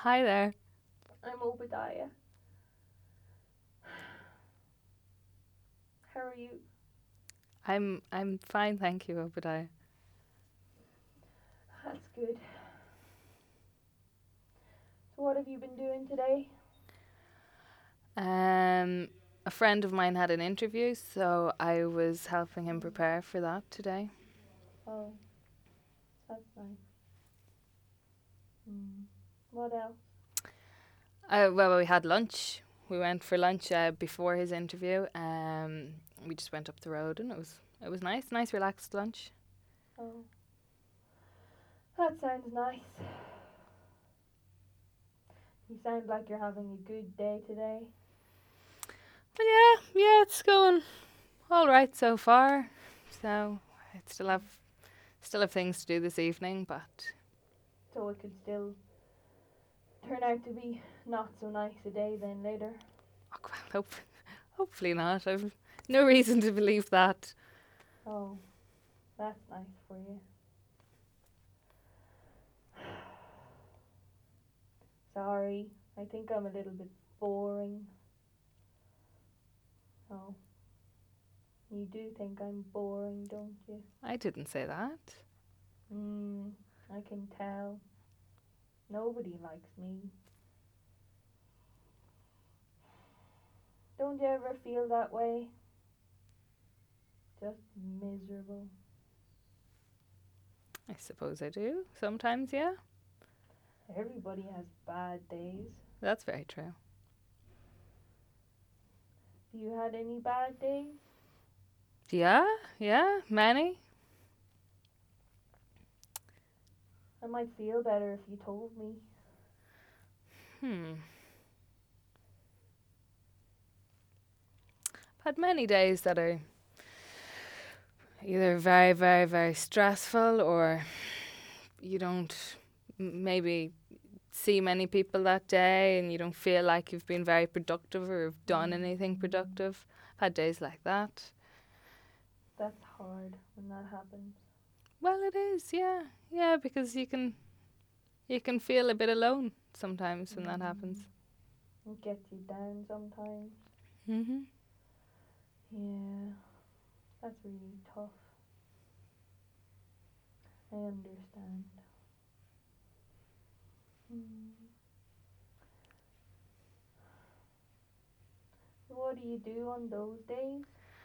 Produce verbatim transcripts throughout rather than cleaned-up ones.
Hi there. I'm Obadiah. How are you? I'm I'm fine, thank you, Obadiah. That's good. So, what have you been doing today? Um, a friend of mine had an interview, so I was helping him prepare for that today. Oh, that's nice. Hmm. What else? Uh, well, we had lunch. We went for lunch uh, before his interview. Um, we just went up the road, and it was it was nice, nice relaxed lunch. Oh, that sounds nice. You sound like you're having a good day today. But yeah, yeah, it's going all right so far. So I still have still have things to do this evening, but So, it could still turn out to be not so nice a day then later. oh, well, hope, hopefully not. I've no reason to believe that. Oh, that's nice for you. Sorry, I think I'm a little bit boring. Oh, you do think I'm boring, don't you? I didn't say that. Hmm, I can tell. Nobody likes me. Don't you ever feel that way? Just miserable. I suppose I do. Sometimes, yeah. Everybody has bad days. That's very true. Have you had any bad days? Yeah, yeah, many. I might feel better if you told me. Hmm. I've had many days that are either very, very, very stressful or you don't m- maybe see many people that day and you don't feel like you've been very productive or have done anything productive. I've had days like that. That's hard when that happens. Well, it is, yeah. Yeah, because you can you can feel a bit alone sometimes when that happens. It gets you down sometimes. Mhm. Yeah, that's really tough. I understand. Hmm. What do you do on those days?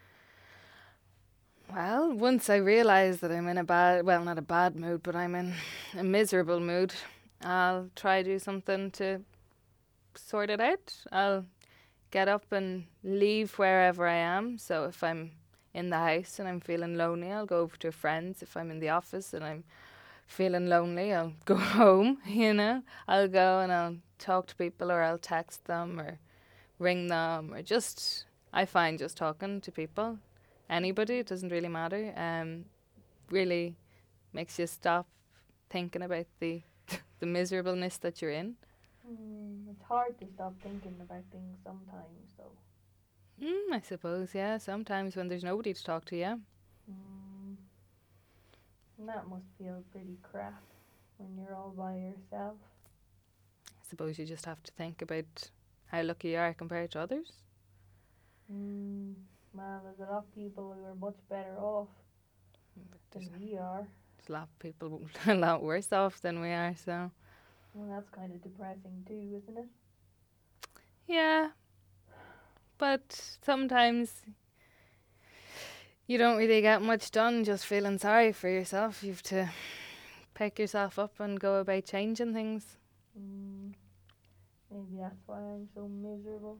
Well, once I realise that I'm in a bad, well, not a bad mood, but I'm in a miserable mood, I'll try do something to sort it out. I'll get up and leave wherever I am. So if I'm in the house and I'm feeling lonely, I'll go over to friends. If I'm in the office and I'm feeling lonely, I'll go home, you know. I'll go and I'll talk to people or I'll text them or ring them or just, I find just talking to people, anybody, it doesn't really matter, um, really makes you stop thinking about the, the miserableness that you're in. Hmm, it's hard to stop thinking about things sometimes, though. Mm, I suppose, yeah, sometimes when there's nobody to talk to, yeah. Hmm, and that must feel pretty crap when you're all by yourself. I suppose you just have to think about how lucky you are compared to others. Hmm, well, there's a lot of people who are much better off But than there's, we are. there's a lot of people a lot worse off than we are, so. Well, that's kind of depressing too, isn't it? Yeah, but sometimes you don't really get much done just feeling sorry for yourself. You have to pick yourself up and go about changing things. Hmm, maybe that's why I'm so miserable.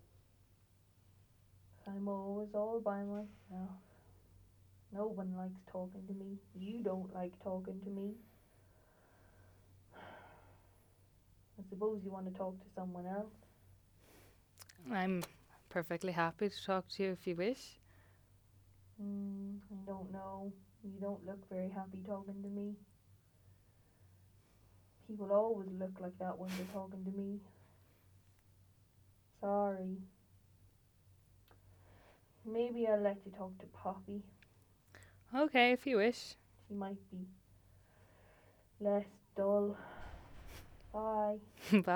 I'm always all by myself. No one likes talking to me. You don't like talking to me. I suppose you want to talk to someone else. I'm perfectly happy to talk to you if you wish. Hmm, I don't know. You don't look very happy talking to me. People always look like that when they're talking to me. Sorry. Maybe I'll let you talk to Poppy. Okay, if you wish. She might be less dull. Bye. Bye.